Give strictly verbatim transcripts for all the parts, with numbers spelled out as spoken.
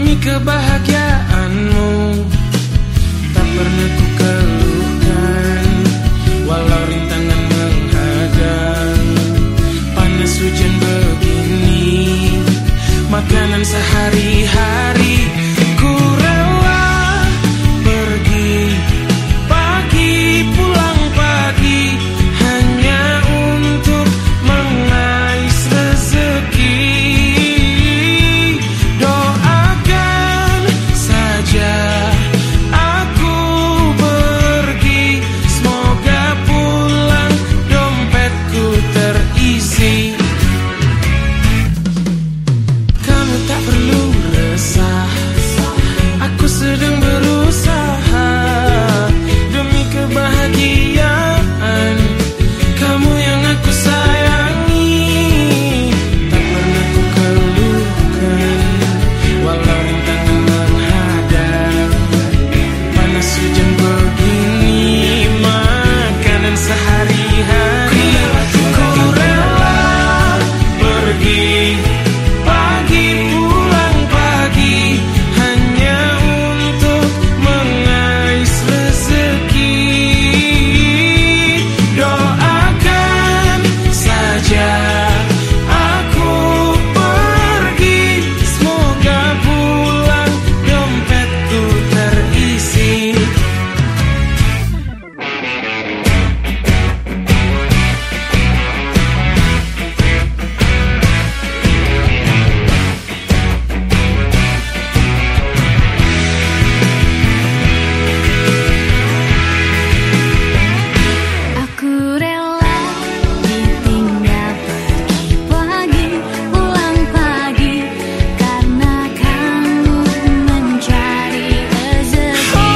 Demi kebahagiaanmu tak pernah ku keluhkan, walau rintangan menghadang, panas hujan begini, makanan sehari-hari. Ku rela pergi pagi pulang pagi hanya untuk mengais rezeki. Doakan saja aku pergi, semoga pulang dompetku terisi. Kamu tak perlu resah, aku sedang berusaha demi kebahagiaan kamu yang aku sayangi. Tak pernah ku keluhkan, walau rintangan menghadang, panas hujan begini, makanan sehari-hari. Ku rela pergi pagi pulang pagi hanya untuk mengais rezeki. Doakan saja aku pergi, semoga pulang dompetku terisi. Aku rela ditinggal pergi pagi pulang pagi karena kamu mencari rezeki.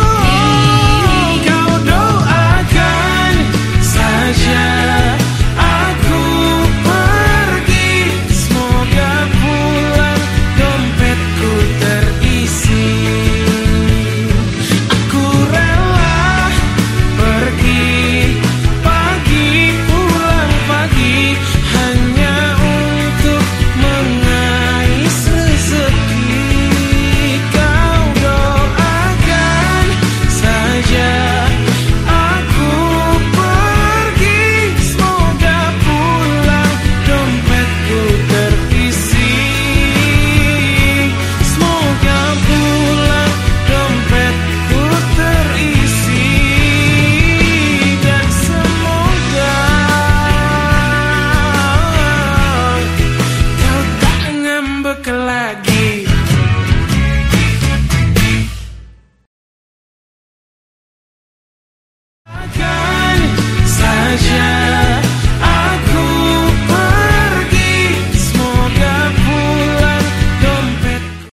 Kau doakan saja aku pergi, semoga pulang dompetku terisi. Aku rela pergi pagi pulang pagi hanya untuk mengais rezeki. Kau doakan saja aku pergi, semoga pulang dompetku terisi. Semoga pulang dompetku terisi, dan semoga kau tak ngambek lagi. Akan